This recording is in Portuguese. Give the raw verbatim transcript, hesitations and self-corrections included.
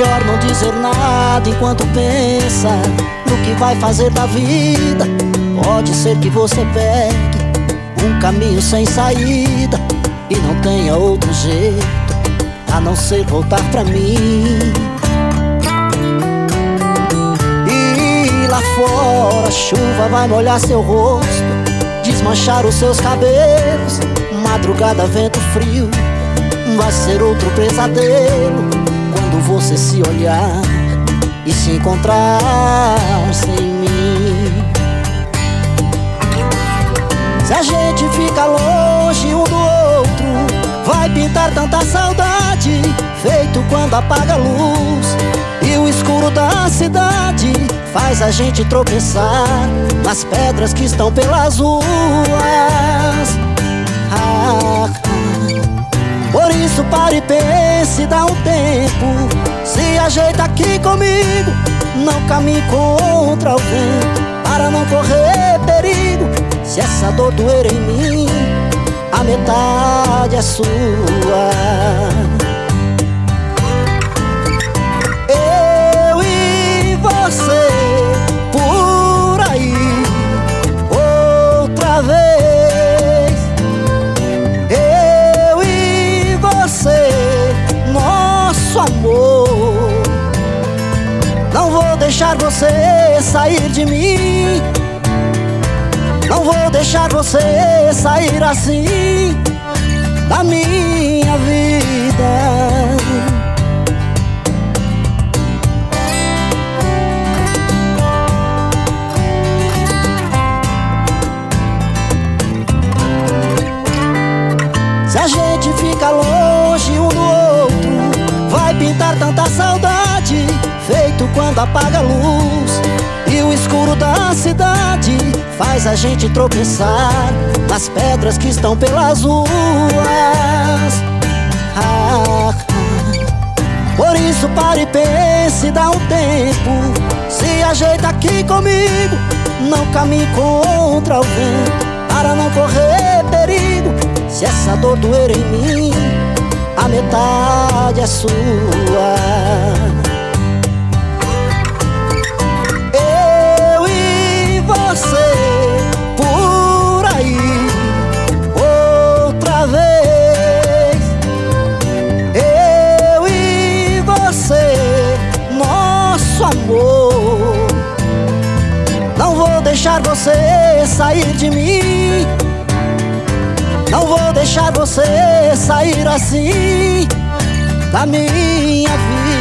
melhor não dizer nada enquanto pensa no que vai fazer da vida. Pode ser que você pegue um caminho sem saída e não tenha outro jeito a não ser voltar pra mim. E lá fora a chuva vai molhar seu rosto, desmanchar os seus cabelos. Madrugada, vento frio, vai ser outro pesadelo quando você se olhar e se encontrar sem mim. Se a gente fica longe um do outro, vai pintar tanta saudade, feito quando apaga a luz e o escuro da cidade faz a gente tropeçar nas pedras que estão pelas ruas. Ah, por isso pare e pense, dá um tempo, se ajeita aqui comigo, não caminhe contra o vento, para não correr perigo. Se essa dor doer em mim, a metade é sua. Eu e você por aí outra vez. Eu e você, nosso amor. Não vou deixar você sair de mim, não vou deixar você sair assim da minha vida. Se a gente fica longe um do outro, vai pintar tanta saudade, feito quando apaga a luz e o escuro da cidade faz a gente tropeçar nas pedras que estão pelas ruas. Ah, por isso pare e pense, dá um tempo, se ajeita aqui comigo, não caminhe contra o vento, para não correr perigo. Se essa dor doer em mim, a metade é sua. Você por aí outra vez. Eu e você, nosso amor. Não vou deixar você sair de mim, não vou deixar você sair assim da minha vida.